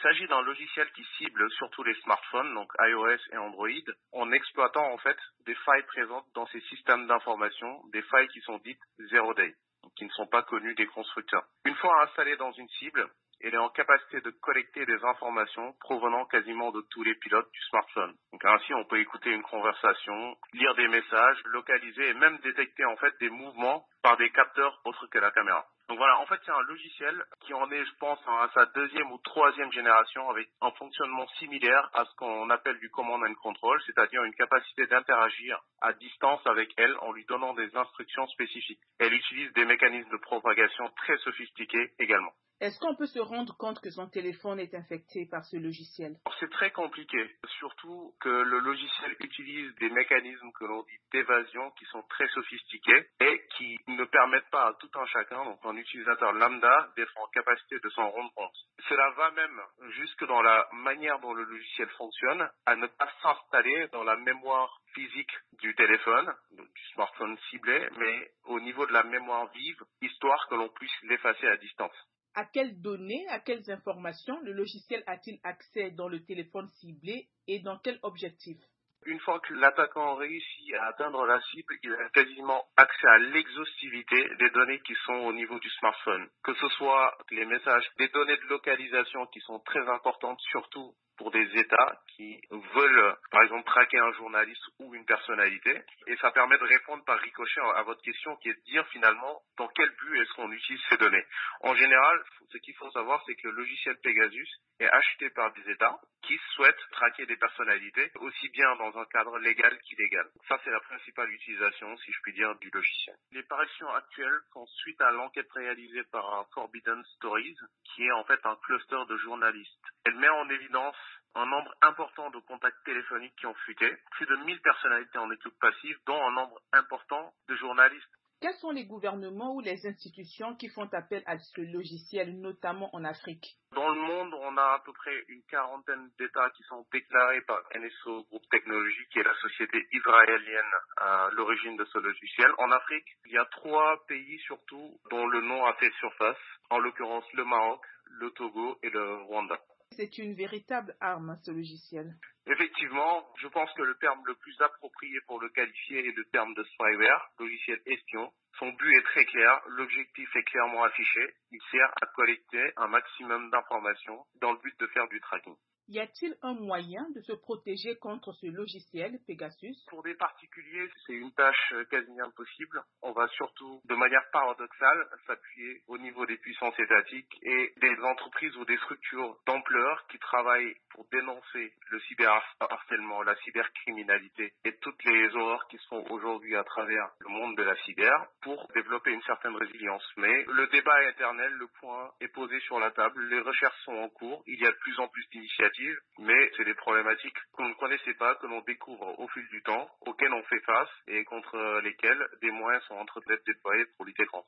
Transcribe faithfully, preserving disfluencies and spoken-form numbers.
s'agit d'un logiciel qui cible surtout les smartphones, donc iOS et Android, en exploitant en fait des failles présentes dans ces systèmes d'information, des failles qui sont dites zero day, donc qui ne sont pas connues des constructeurs. Une fois installée dans une cible, elle est en capacité de collecter des informations provenant quasiment de tous les pilotes du smartphone. Donc ainsi, on peut écouter une conversation, lire des messages, localiser et même détecter en fait des mouvements par des capteurs autres que la caméra. Donc voilà, en fait, c'est un logiciel qui en est, je pense, à sa deuxième ou troisième génération avec un fonctionnement similaire à ce qu'on appelle du command and control, c'est-à-dire une capacité d'interagir à distance avec elle en lui donnant des instructions spécifiques. Elle utilise des mécanismes de propagation très sophistiqués également. Est-ce qu'on peut se rendre compte que son téléphone est infecté par ce logiciel? C'est très compliqué, surtout que le logiciel utilise des mécanismes que l'on dit d'évasion qui sont très sophistiqués et qui ne permettent pas à tout un chacun, donc un utilisateur lambda, d'être en capacité de s'en rendre compte. Cela va même jusque dans la manière dont le logiciel fonctionne, à ne pas s'installer dans la mémoire physique du téléphone, du smartphone ciblé, mais au niveau de la mémoire vive, histoire que l'on puisse l'effacer à distance. À quelles données, à quelles informations le logiciel a-t-il accès dans le téléphone ciblé et dans quel objectif? Une fois que l'attaquant réussit à atteindre la cible, il a quasiment accès à l'exhaustivité des données qui sont au niveau du smartphone. Que ce soit les messages, des données de localisation qui sont très importantes, surtout pour des États qui veulent, par exemple, traquer un journaliste ou une personnalité. Et ça permet de répondre par ricochet à votre question qui est de dire finalement dans quel but est-ce qu'on utilise ces données. En général, ce qu'il faut savoir, c'est que le logiciel Pegasus est acheté par des États qui souhaitent traquer des personnalités, aussi bien dans un cadre légal qu'illégal. Ça, c'est la principale utilisation, si je puis dire, du logiciel. Les parutions actuelles font suite à l'enquête réalisée par Forbidden Stories, qui est en fait un cluster de journalistes. Elle met en évidence un nombre important de contacts téléphoniques qui ont fuité, plus de mille personnalités en écoute passive, dont un nombre important de journalistes. Quels sont les gouvernements ou les institutions qui font appel à ce logiciel, notamment en Afrique? Dans le monde, on a à peu près une quarantaine d'États qui sont déclarés par N S O Group Technology, qui est la société israélienne à l'origine de ce logiciel. En Afrique, il y a trois pays surtout dont le nom a fait surface, en l'occurrence le Maroc, le Togo et le Rwanda. C'est une véritable arme, ce logiciel. Effectivement, je pense que le terme le plus approprié pour le qualifier est le terme de spyware, logiciel espion. Son but est très clair, l'objectif est clairement affiché. Il sert à collecter un maximum d'informations dans le but de faire du tracking. Y a-t-il un moyen de se protéger contre ce logiciel Pegasus? Pour des particuliers, c'est une tâche quasi impossible. On va surtout, de manière paradoxale, s'appuyer au niveau des puissances étatiques et des entreprises ou des structures d'ampleur qui travaillent pour dénoncer le cyberharcèlement, la cybercriminalité et toutes les horreurs qui se font aujourd'hui à travers le monde de la cyber pour développer une certaine résilience. Mais le débat est éternel, le point est posé sur la table, les recherches sont en cours, il y a de plus en plus d'initiatives, mais c'est des problématiques qu'on ne connaissait pas, que l'on découvre au fil du temps, auxquelles on fait face et contre lesquelles des moyens sont en train d'être déployés pour lutter contre.